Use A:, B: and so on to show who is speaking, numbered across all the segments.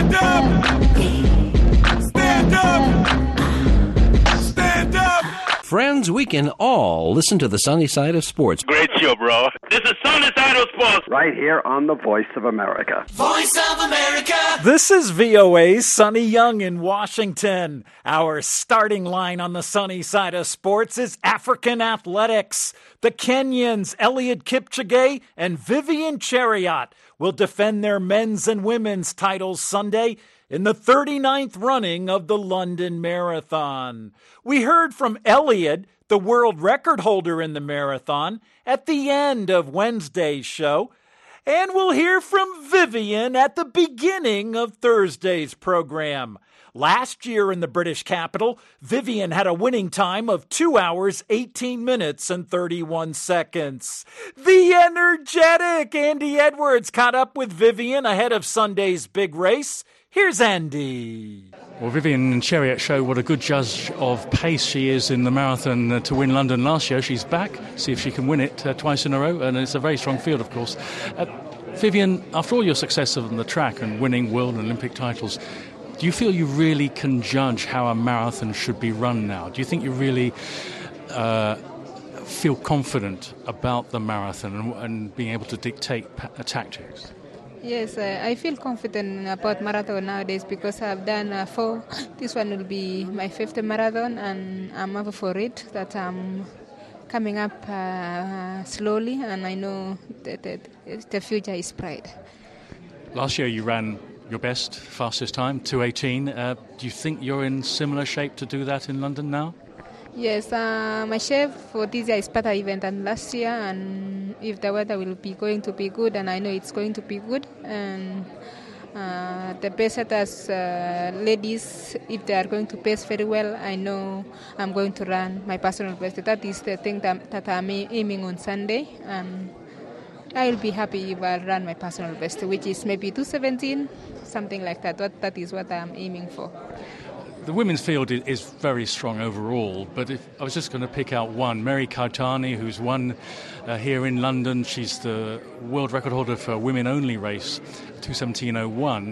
A: Stand up! Stand up! Stand up!
B: Friends, we can all listen to the sunny side of sports.
C: Great show, bro. This is Sunny Side of Sports.
D: Right here on the Voice of America.
A: Voice of America!
E: This is VOA's Sonny Young in Washington. Our starting line on the sunny side of sports is African athletics. The Kenyans, Eliud Kipchoge and Vivian Cheruiyot, will defend their men's and women's titles Sunday in the 39th running of the London Marathon. We heard from Eliud, the world record holder in the marathon, at the end of Wednesday's show. And we'll hear from Vivian at the beginning of Thursday's program. Last year in the British capital, Vivian had a winning time of 2 hours, 18 minutes, and 31 seconds. The energetic Andy Edwards caught up with Vivian ahead of Sunday's big race. Here's Andy.
F: Well, Vivian Cheruiyot showed what a good judge of pace she is in the marathon to win London last year. She's back, see if she can win it twice in a row, and it's a very strong field, of course. Vivian, after all your success on the track and winning world and Olympic titles, do you feel you really can judge how a marathon should be run now? Do you think you really feel confident about the marathon and being able to dictate tactics?
G: Yes, I feel confident about marathon nowadays because I've done 4. This one will be my 5th marathon, and I'm up for it. That I'm coming up slowly, and I know that the future is bright.
F: Last year you ran your best, fastest time, 2:18. Do you think you're in similar shape to do that in London now?
G: Yes, my shape for this year is better even than last year, and if the weather will be going to be good, and I know it's going to be good, and the pacesetters, ladies, if they are going to pace very well, I know I'm going to run my personal best. That is the thing that I'm aiming on Sunday, and I will be happy if I run my personal best, which is maybe 2:17, something like that. That is what I'm aiming for.
F: The women's field is very strong overall, but if I was just going to pick out one, Mary Kaitani, who's won here in London. She's the world record holder for a women-only race, 2:17.01.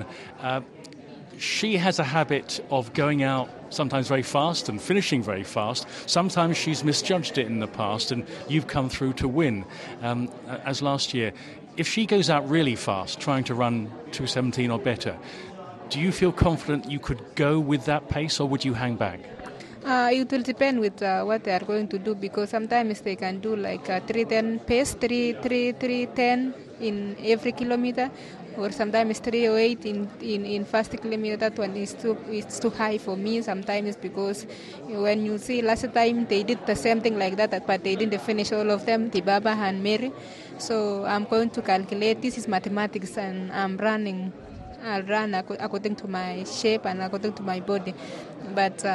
F: She has a habit of going out sometimes very fast and finishing very fast. Sometimes she's misjudged it in the past, and you've come through to win, as last year. If she goes out really fast, trying to run 2:17 or better, do you feel confident you could go with that pace, or would you hang back?
G: It will depend with what they are going to do, because sometimes they can do like 3:10 pace, 3:10 in every kilometer, or sometimes 3:08 in first kilometer. That one is too high for me sometimes, because when you see last time they did the same thing like that, but they didn't finish all of them, Tibaba and Mary. So I'm going to calculate. This is mathematics, and I'll run according to my shape and according to my body, but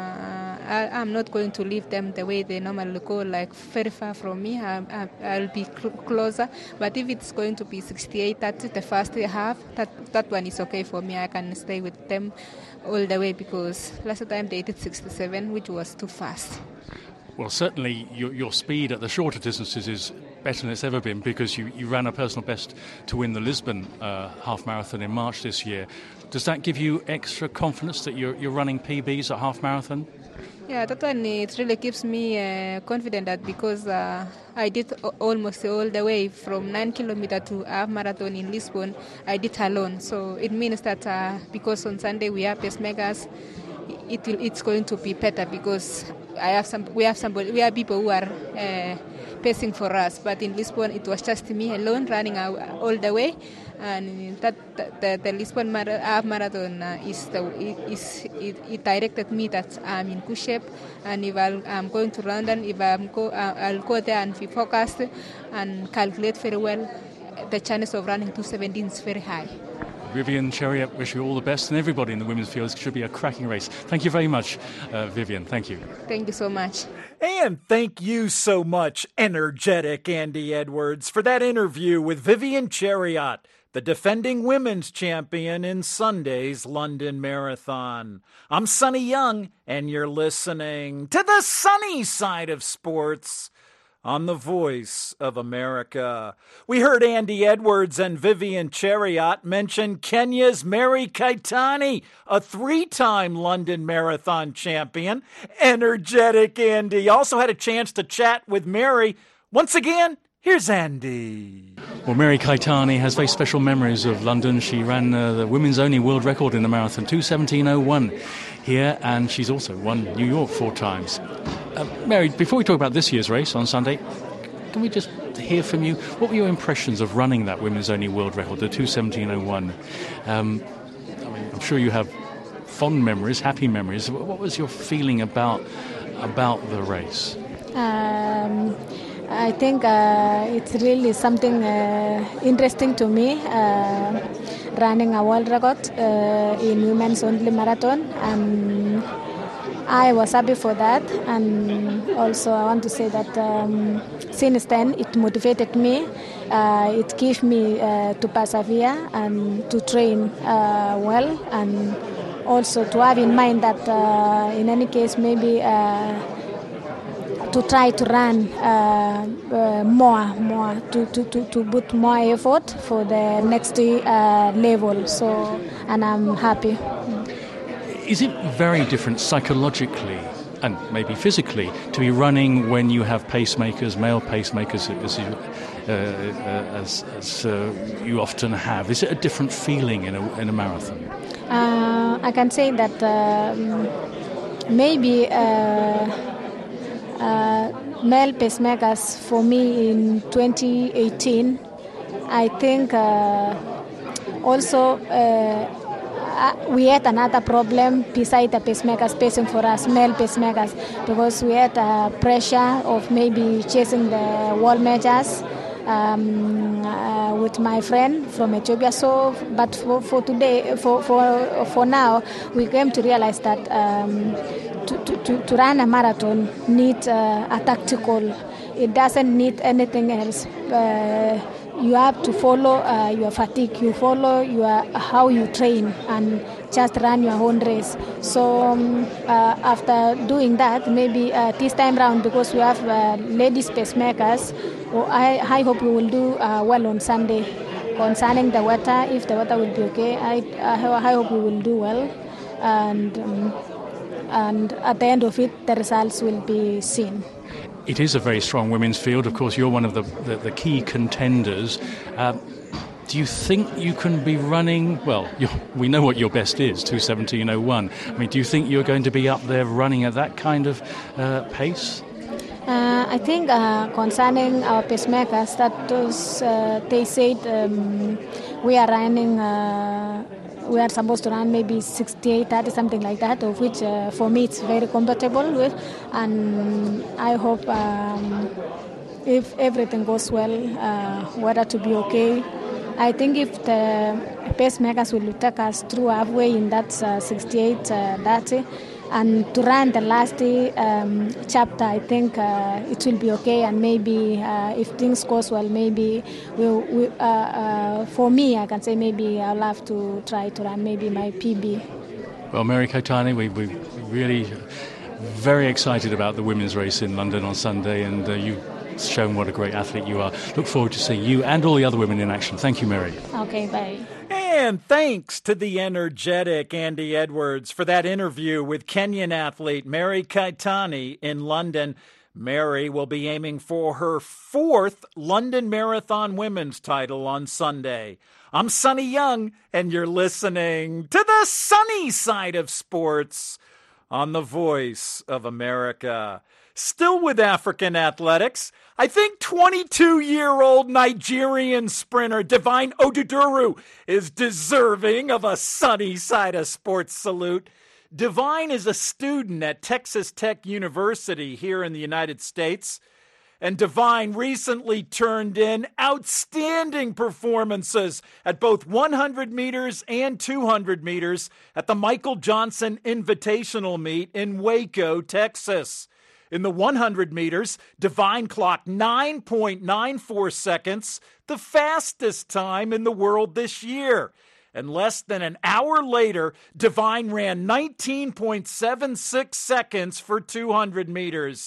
G: I'm not going to leave them the way they normally go, like very far from me. I'll be closer, but if it's going to be 68, that's the first half, that one is okay for me. I can stay with them all the way, because last time they did 67, which was too fast.
F: Well, certainly your speed at the shorter distances is better than it's ever been, because you ran a personal best to win the Lisbon half marathon in March this year. Does that give you extra confidence that you're running PBs at half marathon?
G: Yeah, that one, it really gives me confident that, because I did almost all the way from 9 kilometers to half marathon in Lisbon, I did alone. So it means that because on Sunday we have pacemakers, it's going to be better, because we have people who are pacing for us. But in Lisbon, it was just me alone running all the way, and the Lisbon half marathon it directed me that I'm in good shape, and if I'm going to London, I'll go there and be focused and calculate very well. The chance of running 2:17 is very high.
F: Vivian Cheruiyot, wish you all the best, and everybody in the women's field. It should be a cracking race. Thank you very much, Vivian. Thank you.
G: Thank you so much.
E: And thank you so much, energetic Andy Edwards, for that interview with Vivian Cheruiyot, the defending women's champion in Sunday's London Marathon. I'm Sonny Young, and you're listening to the sunny side of sports on the Voice of America. We heard Andy Edwards and Vivian Chariot mention Kenya's Mary Kaitani, a 3-time London Marathon champion. Energetic Andy. Also had a chance to chat with Mary. Once again, here's Andy.
F: Well, Mary Kaitani has very special memories of London. She ran the women's only world record in the marathon, 2:17:01 here, and she's also won New York 4 times. Mary, before we talk about this year's race on Sunday, can we just hear from you? What were your impressions of running that women's only world record, the 2:17:01? I'm sure you have fond memories, happy memories. What was your feeling about the race?
H: I think it's really something interesting to me, running a world record in women's only marathon, and I was happy for that. And also I want to say that since then it motivated me, it gave me to persevere and to train well, and also to have in mind that in any case maybe to try to run more to put more effort for the next level. So, and I'm happy.
F: Is it very different psychologically and maybe physically to be running when you have pacemakers, male pacemakers, as you often have? Is it a different feeling in a marathon?
H: I can say that maybe male pacemakers for me in 2018, I think also we had another problem beside the pacemakers pacing for us, male pacemakers, because we had pressure of maybe chasing the world majors with my friend from Ethiopia. So, but for today, for now, we came to realize that to run a marathon needs a tactical. It doesn't need anything else. You have to follow your fatigue. You follow how you train and just run your own race. So after doing that, maybe this time round, because we have ladies pacemakers, I hope we will do well on Sunday. Concerning the weather, if the weather will be okay, I hope we will do well, and at the end of it, the results will be seen.
F: It is a very strong women's field. Of course, you're one of the key contenders. Do you think you can be running, well, we know what your best is, 2:17:01. I mean, do you think you're going to be up there running at that kind of pace?
H: I think concerning our pacemakers, they said we are running, we are supposed to run maybe 68:30, something like that, of which for me it's very compatible with, and I hope if everything goes well, weather to be okay. I think if the pacemakers will take us through halfway in that 68:30, and to run the last chapter, I think it will be okay. And maybe if things goes well, maybe for me, I can say maybe I'll have to try to run maybe my PB.
F: Well, Mary Kaitani, we're really very excited about the women's race in London on Sunday, and you've shown what a great athlete you are. Look forward to seeing you and all the other women in action. Thank you, Mary.
H: Okay, bye.
E: And thanks to the energetic Andy Edwards for that interview with Kenyan athlete Mary Kaitani in London. Mary will be aiming for her 4th London Marathon women's title on Sunday. I'm Sonny Young, and you're listening to the sunny side of sports on the Voice of America. Still with African athletics, I think 22-year-old Nigerian sprinter Divine Oduduru is deserving of a sunny side of sports salute. Divine is a student at Texas Tech University here in the United States, and Divine recently turned in outstanding performances at both 100 meters and 200 meters at the Michael Johnson Invitational Meet in Waco, Texas. In the 100 meters, Divine clocked 9.94 seconds, the fastest time in the world this year. And less than an hour later, Divine ran 19.76 seconds for 200 meters.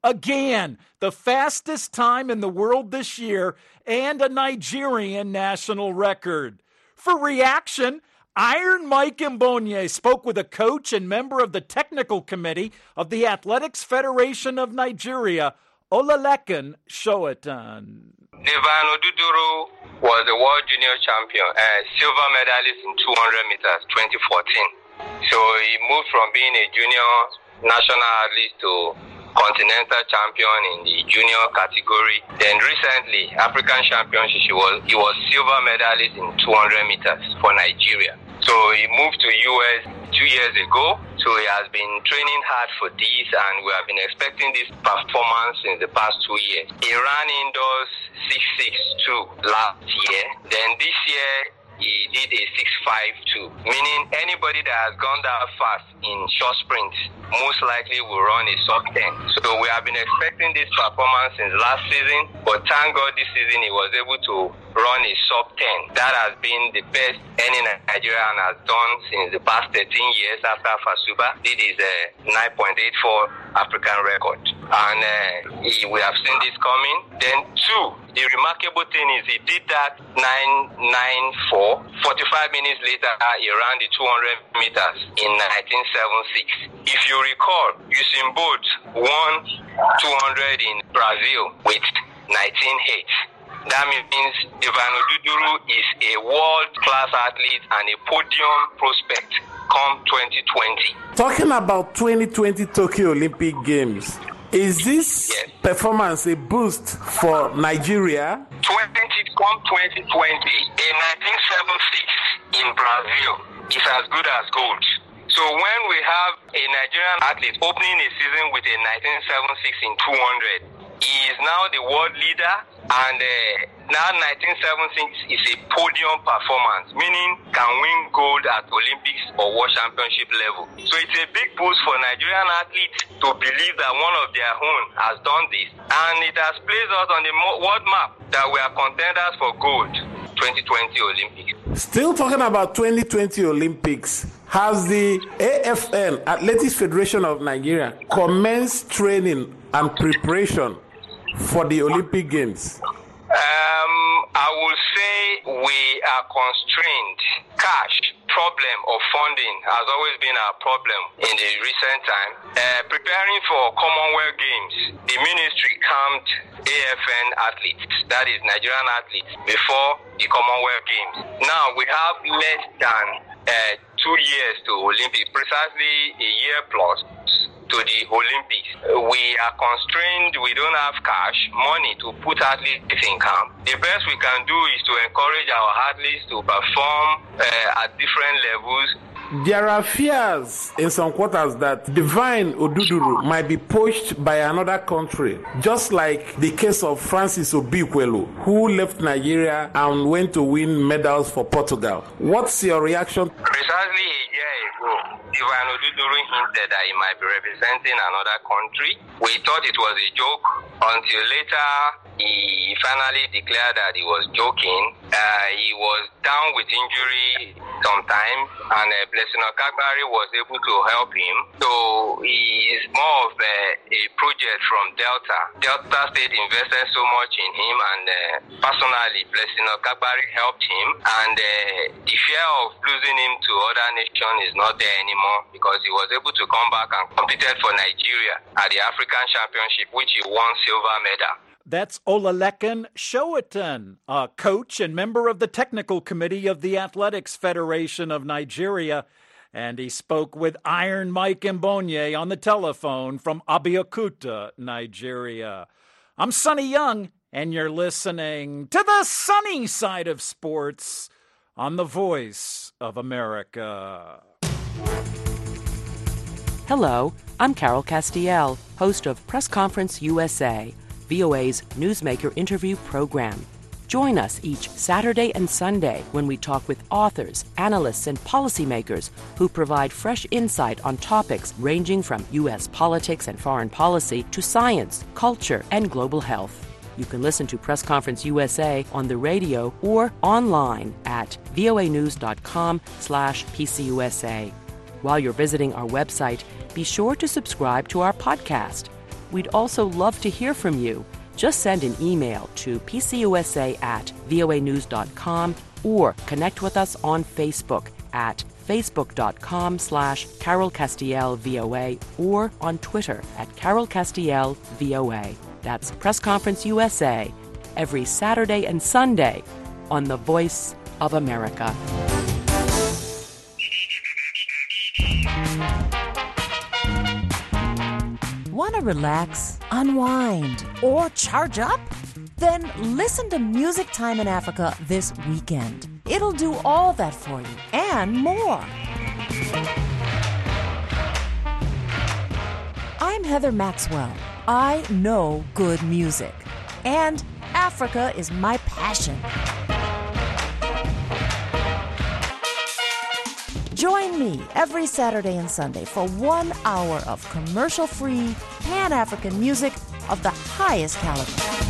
E: again, the fastest time in the world this year, and a Nigerian national record. For reaction, Iron Mike Mbonye spoke with a coach and member of the technical committee of the Athletics Federation of Nigeria, Olalekan Sowetan.
I: Divine Oduduru was the world junior champion, silver medalist in 200 meters, 2014. So he moved from being a junior national athlete to continental champion in the junior category. Then recently, African championship, he was silver medalist in 200 meters for Nigeria. So he moved to US 2 years ago. So he has been training hard for this, and we have been expecting this performance in the past 2 years. He ran indoors 6.62 last year. Then this year, he did a 6.52, meaning anybody that has gone that fast in short sprints most likely will run a sub 10. So we have been expecting this performance since last season, but thank God this season he was able to run a sub 10. That has been the best any Nigerian has done since the past 13 years after Fasuba did his 9.84 African record. And we have seen this coming. Then two, the remarkable thing is he did that 9.94. 45 minutes later, he ran the 200 meters in 1976. If you recall, Usain Bolt won 200 in Brazil with 19.8. That means Divine Oduduru is a world-class athlete and a podium prospect come 2020.
J: Talking about 2020 Tokyo Olympic Games, is this performance a boost for Nigeria?
I: 2020, in 1976 in Brazil is as good as gold. So when we have a Nigerian athlete opening a season with a 1976 in 200, he is now the world leader, and now 1976 is a podium performance, meaning can win gold at Olympics or World Championship level. So it's a big boost for Nigerian athletes to believe that one of their own has done this, and it has placed us on the world map that we are contenders for gold 2020 Olympics.
J: Still talking about 2020 Olympics, has the AFN, Athletics Federation of Nigeria, commenced training and preparation for the Olympic Games?
I: I will say we are constrained. Cash problem of funding has always been our problem in the recent time. Preparing for Commonwealth Games, the ministry camped AFN athletes, that is Nigerian athletes, before the Commonwealth Games. Now we have less than 2 years to Olympics, precisely a year plus to the Olympics. We are constrained, we don't have cash, money to put athletes in camp. The best we can do is to encourage our athletes to perform at different levels.
J: There are fears in some quarters that Divine Oduduru might be poached by another country, just like the case of Francis Obikwelu, who left Nigeria and went to win medals for Portugal. What's your reaction?
I: Precisely a year ago, Divine Oduduru hinted that he might be representing another country. We thought it was a joke until later he finally declared that he was joking. He was down with injury sometimes, and Blessing Okagbari was able to help him. So he is more of a project from Delta. Delta State invested so much in him, and personally, Blessing Okagbari helped him. And the fear of losing him to other nations is not there anymore, because he was able to come back and competed for Nigeria at the African Championship, which he won silver medal.
E: That's Olalekan Sowetan, a coach and member of the technical committee of the Athletics Federation of Nigeria. And he spoke with Iron Mike Mbonye on the telephone from Abeokuta, Nigeria. I'm Sonny Young, and you're listening to the sunny side of sports on the Voice of America.
K: Hello, I'm Carol Castiel, host of Press Conference USA, VOA's newsmaker interview program. Join us each Saturday and Sunday when we talk with authors, analysts, and policymakers who provide fresh insight on topics ranging from U.S. politics and foreign policy to science, culture, and global health. You can listen to Press Conference USA on the radio or online at voanews.com/PCUSA. While you're visiting our website, be sure to subscribe to our podcast. We'd also love to hear from you. Just send an email to pcusa@voanews.com or connect with us on Facebook at facebook.com/Carol Castiel VOA or on Twitter at Carol Castiel VOA. That's Press Conference USA every Saturday and Sunday on The Voice of America.
L: Want to relax, unwind, or charge up? Then listen to Music Time in Africa this weekend. It'll do all that for you and more. I'm Heather Maxwell. I know good music, and Africa is my passion. Join me every Saturday and Sunday for 1 hour of commercial-free Pan-African music of the highest caliber.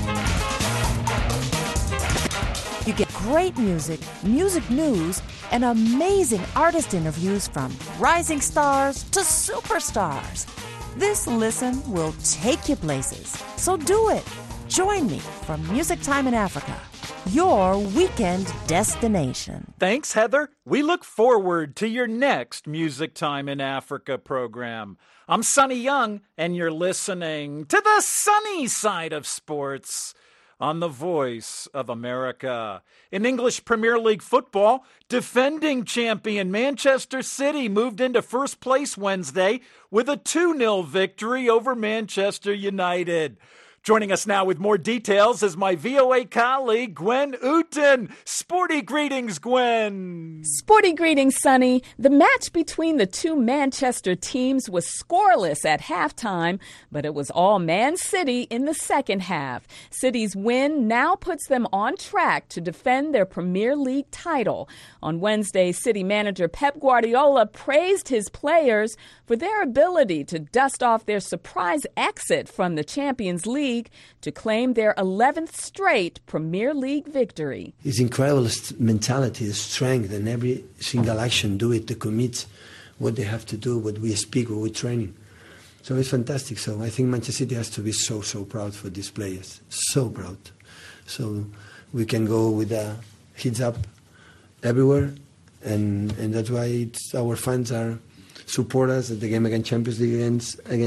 L: You get great music, music news, and amazing artist interviews from rising stars to superstars. This listen will take you places, so do it. Join me for Music Time in Africa, your weekend destination.
E: Thanks, Heather. We look forward to your next Music Time in Africa program. I'm Sonny Young, and you're listening to the sunny side of sports on The Voice of America. In English Premier League football, defending champion Manchester City moved into first place Wednesday with a 2-0 victory over Manchester United. Joining us now with more details is my VOA colleague, Gwen Uten. Sporty greetings, Gwen.
M: Sporty greetings, Sonny. The match between the two Manchester teams was scoreless at halftime, but it was all Man City in the second half. City's win now puts them on track to defend their Premier League title. On Wednesday, City manager Pep Guardiola praised his players for their ability to dust off their surprise exit from the Champions League to claim their 11th straight Premier League victory.
N: It's incredible mentality, strength, and every single action do it to commit what they have to do, what we speak, what we're training. So it's fantastic. So I think Manchester City has to be so proud for these players. So proud. So we can go with the heads up everywhere, and that's why our fans are support us at the game against Champions League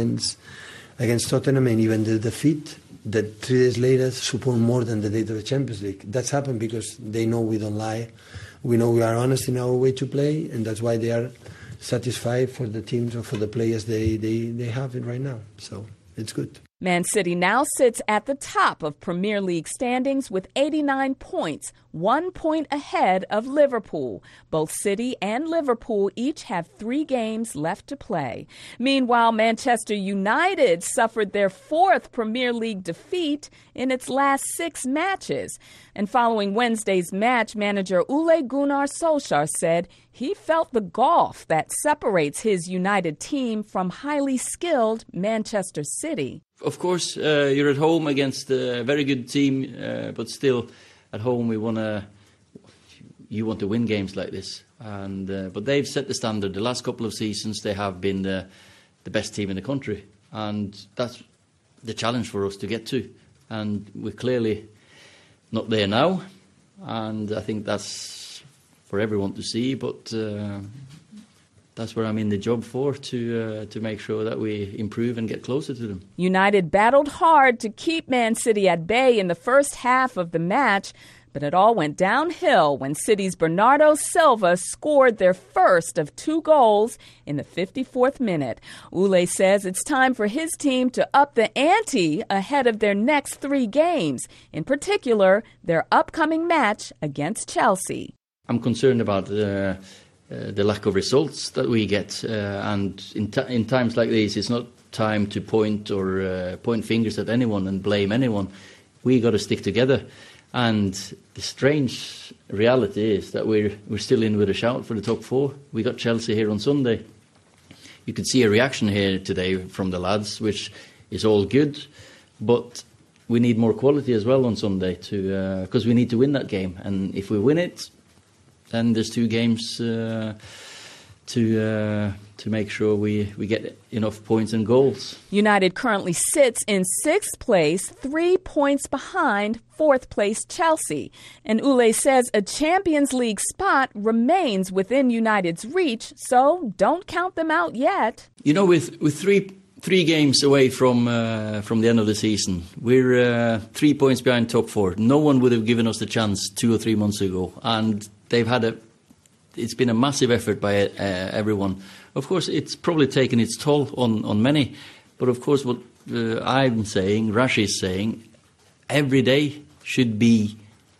N: against Tottenham, and even the defeat that 3 days later support more than the date of the Champions League. That's happened because they know we don't lie. We know we are honest in our way to play, and that's why they are satisfied for the teams or for the players they have it right now. So it's good.
M: Man City now sits at the top of Premier League standings with 89 points, 1 point ahead of Liverpool. Both City and Liverpool each have 3 games left to play. Meanwhile, Manchester United suffered their 4th Premier League defeat in its last 6 matches. And following Wednesday's match, manager Ole Gunnar Solskjaer said he felt the gulf that separates his United team from highly skilled Manchester City.
O: Of course, you're at home against a very good team, but still, at home you want to win games like this. And but they've set the standard. The last couple of seasons, they have been the best team in the country, and that's the challenge for us to get to. And we're clearly not there now, and I think that's for everyone to see. But that's what I'm in the job for, to make sure that we improve and get closer to them.
M: United battled hard to keep Man City at bay in the first half of the match, but it all went downhill when City's Bernardo Silva scored their first of 2 goals in the 54th minute. Ule says it's time for his team to up the ante ahead of their next 3 games, in particular their upcoming match against Chelsea.
O: I'm concerned about the lack of results that we get, and in times like these, it's not time to point fingers at anyone and blame anyone. We got to stick together, and the strange reality is that we're still in with a shout for the top 4. We got Chelsea here on Sunday. You could see a reaction here today from the lads, which is all good, but we need more quality as well on Sunday because we need to win that game, and if we win it, then there's 2 games to to make sure we get enough points and goals.
M: United currently sits in 6th place, 3 points behind 4th place Chelsea. And Ule says a Champions League spot remains within United's reach, so don't count them out yet.
O: You know, with three games away from the end of the season, we're 3 points behind top 4. No one would have given us the chance 2 or 3 months ago, and it's been a massive effort by everyone. Of course, it's probably taken its toll on many, but of course, what I'm saying, Rashi is saying, every day you should be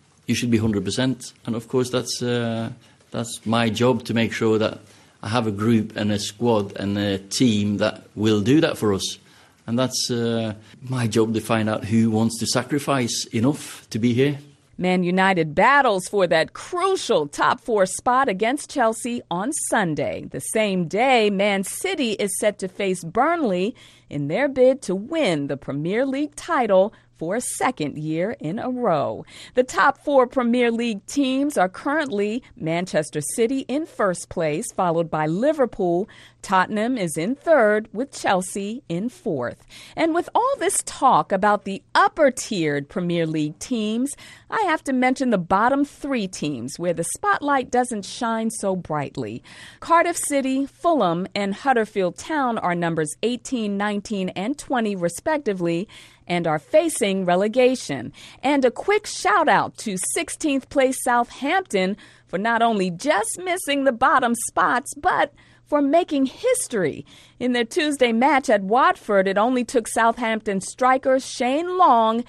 O: 100%, and of course that's my job to make sure that I have a group and a squad and a team that will do that for us, and that's my job to find out who wants to sacrifice enough to be here.
M: Man United battles for that crucial top 4 spot against Chelsea on Sunday. The same day, Man City is set to face Burnley in their bid to win the Premier League title for a second year in a row. The top 4 Premier League teams are currently Manchester City in 1st place, followed by Liverpool. Tottenham is in 3rd, with Chelsea in 4th. And with all this talk about the upper-tiered Premier League teams, I have to mention the bottom 3 teams where the spotlight doesn't shine so brightly. Cardiff City, Fulham, and Huddersfield Town are numbers 18, 19, and 20 respectively, and are facing relegation. And a quick shout out to 16th place Southampton for not only just missing the bottom spots, but for making history. In their Tuesday match at Watford, it only took Southampton striker Shane Long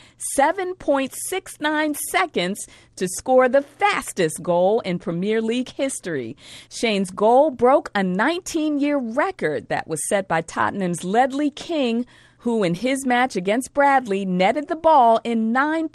M: 7.69 seconds to score the fastest goal in Premier League history. Shane's goal broke a 19-year record that was set by Tottenham's Ledley King, who in his match against Bradley netted the ball in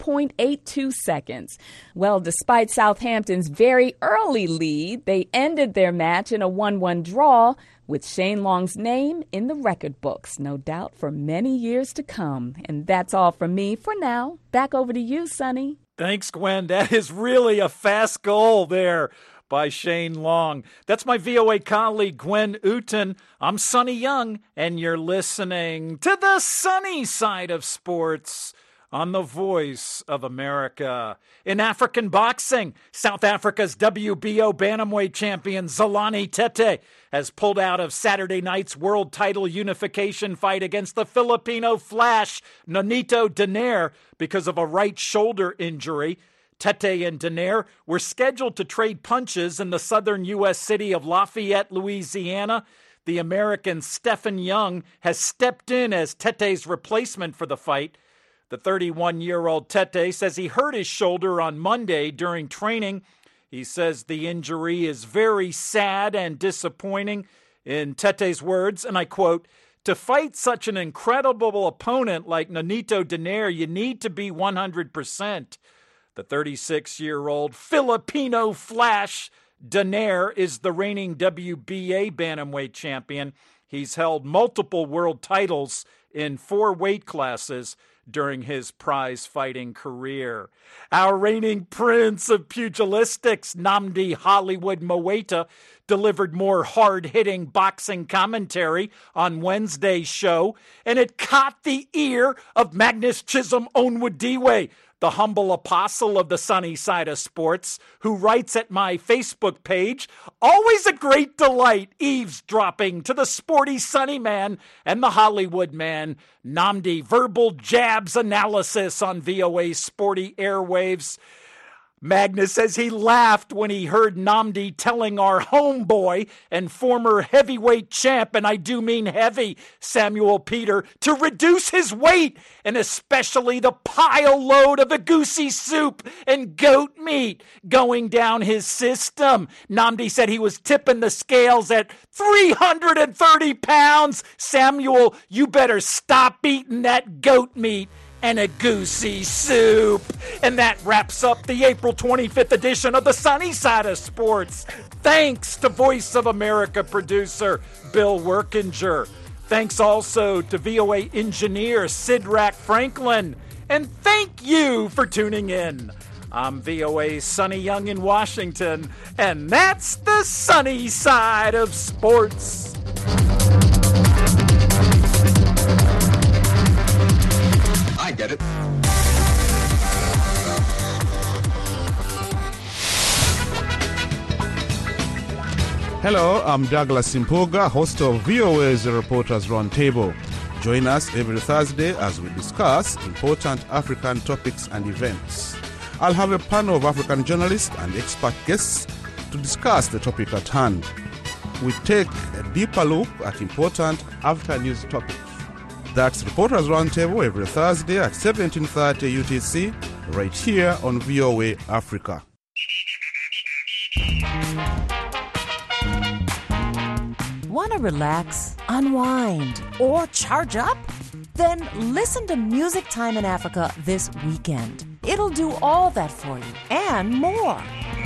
M: 9.82 seconds. Well, despite Southampton's very early lead, they ended their match in a 1-1 draw, with Shane Long's name in the record books, no doubt for many years to come. And that's all from me for now. Back over to you, Sonny.
E: Thanks, Gwen. That is really a fast goal there by Shane Long. That's my VOA colleague, Gwen Uten. I'm Sonny Young, and you're listening to the sunny side of sports on the Voice of America. In African boxing, South Africa's WBO bantamweight champion Zolani Tete has pulled out of Saturday night's world title unification fight against the Filipino Flash, Nonito Donaire, because of a right shoulder injury. Tete and Donaire were scheduled to trade punches in the southern U.S. city of Lafayette, Louisiana. The American Stephen Young has stepped in as Tete's replacement for the fight. The 31-year-old Tete says he hurt his shoulder on Monday during training. He says the injury is very sad and disappointing. In Tete's words, and I quote, "To fight such an incredible opponent like Nonito Donaire, you need to be 100%. The 36-year-old Filipino Flash Donaire is the reigning WBA bantamweight champion. He's held multiple world titles in 4 weight classes during his prize-fighting career. Our reigning prince of pugilistics, Nnamdi Hollywood Mowaita, delivered more hard-hitting boxing commentary on Wednesday's show, and it caught the ear of Magnus Chisholm Onwudiwe, the humble apostle of the sunny side of sports, who writes at my Facebook page, "Always a great delight eavesdropping to the sporty sunny man and the Hollywood man." Nnamdi verbal jabs analysis on VOA's sporty airwaves. Magnus says he laughed when he heard Nnamdi telling our homeboy and former heavyweight champ, and I do mean heavy, Samuel Peter, to reduce his weight, and especially the pile load of egusi soup and goat meat going down his system. Nnamdi said he was tipping the scales at 330 pounds. Samuel, you better stop eating that goat meat and egusi soup. And that wraps up the April 25th edition of the Sunny Side of Sports. Thanks to Voice of America producer Bill Workinger. Thanks also to VOA engineer Sidrak Franklin. And thank you for tuning in. I'm VOA's Sonny Young in Washington, and that's the sunny side of sports.
P: I get it.
Q: Hello, I'm Douglas Simpoga, host of VOA's Reporters Roundtable. Join us every Thursday as we discuss important African topics and events. I'll have a panel of African journalists and expert guests to discuss the topic at hand. We take a deeper look at important African news topics. That's Reporters Roundtable every Thursday at 17:30 UTC, right here on VOA Africa.
L: Want to relax, unwind, or charge up? Then listen to Music Time in Africa this weekend. It'll do all that for you and more.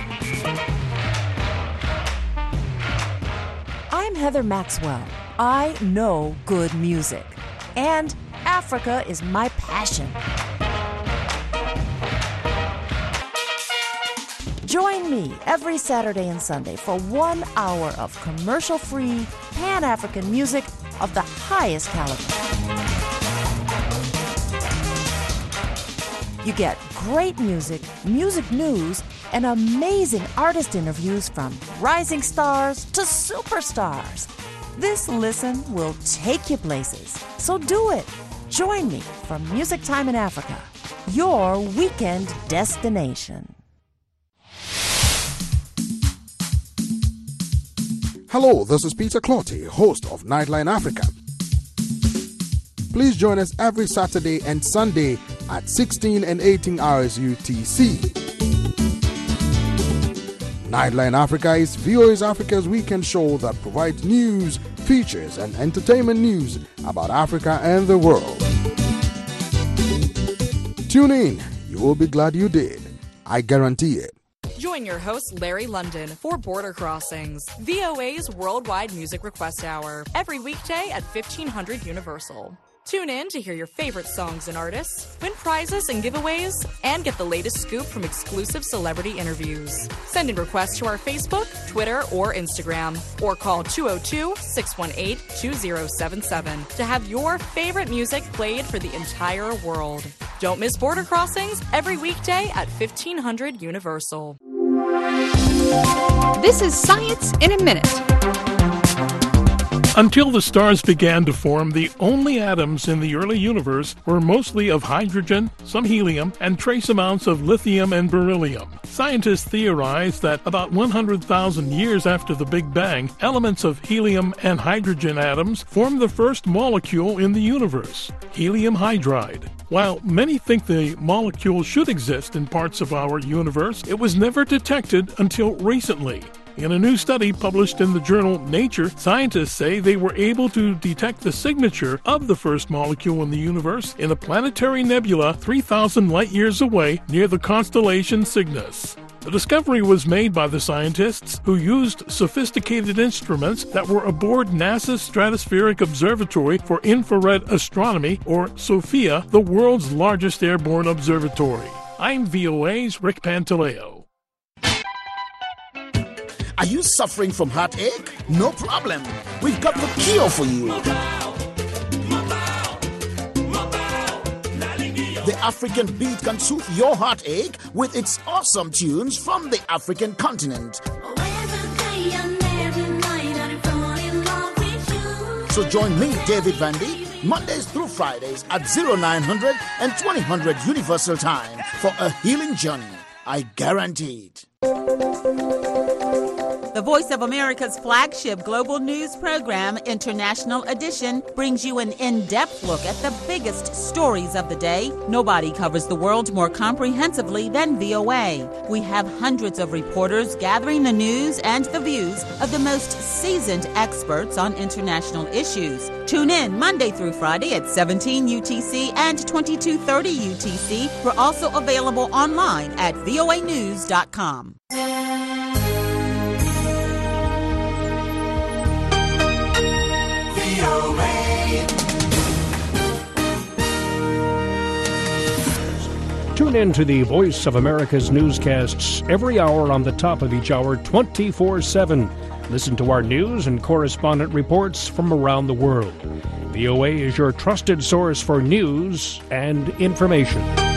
L: I'm Heather Maxwell. I know good music. And Africa is my passion. Join me every Saturday and Sunday for 1 hour of commercial-free, Pan-African music of the highest caliber. You get great music, music news, and amazing artist interviews from rising stars to superstars. This listen will take you places, so do it. Join me for Music Time in Africa, your weekend destination.
R: Hello, this is Peter Clotty, host of Nightline Africa. Please join us every Saturday and Sunday at 16 and 18 hours UTC. Nightline Africa is VOA's Africa's weekend show that provides news, features, and entertainment news about Africa and the world. Tune in. You will be glad you did. I guarantee it.
S: Join your host, Larry London, for Border Crossings, VOA's worldwide music request hour, every weekday at 1500 Universal. Tune in to hear your favorite songs and artists, win prizes and giveaways, and get the latest scoop from exclusive celebrity interviews. Send in requests to our Facebook, Twitter, or Instagram, or call 202-618-2077 to have your favorite music played for the entire world. Don't miss Border Crossings every weekday at 1500 Universal.
T: This is Science in a Minute.
U: Until the stars began to form, the only atoms in the early universe were mostly of hydrogen, some helium, and trace amounts of lithium and beryllium. Scientists theorize that about 100,000 years after the Big Bang, elements of helium and hydrogen atoms formed the first molecule in the universe, helium hydride. While many think the molecule should exist in parts of our universe, it was never detected until recently. In a new study published in the journal Nature, scientists say they were able to detect the signature of the first molecule in the universe in a planetary nebula 3,000 light-years away near the constellation Cygnus. The discovery was made by the scientists who used sophisticated instruments that were aboard NASA's Stratospheric Observatory for Infrared Astronomy, or SOFIA, the world's largest airborne observatory. I'm VOA's Rick Pantaleo.
V: Are you suffering from heartache? No problem. We've got the cure for you. The African beat can soothe your heartache with its awesome tunes from the African continent. So join me, David Vandy, Mondays through Fridays at 0900 and 2000 Universal Time for a healing journey. I guarantee it.
W: The Voice of America's flagship global news program, International Edition, brings you an in-depth look at the biggest stories of the day. Nobody covers the world more comprehensively than VOA. We have hundreds of reporters gathering the news and the views of the most seasoned experts on international issues. Tune in Monday through Friday at 17 UTC and 2230 UTC. We're also available online at voanews.com.
B: Tune in to the Voice of America's newscasts every hour on the top of each hour, 24/7. Listen to our news and correspondent reports from around the world. VOA is your trusted source for news and information.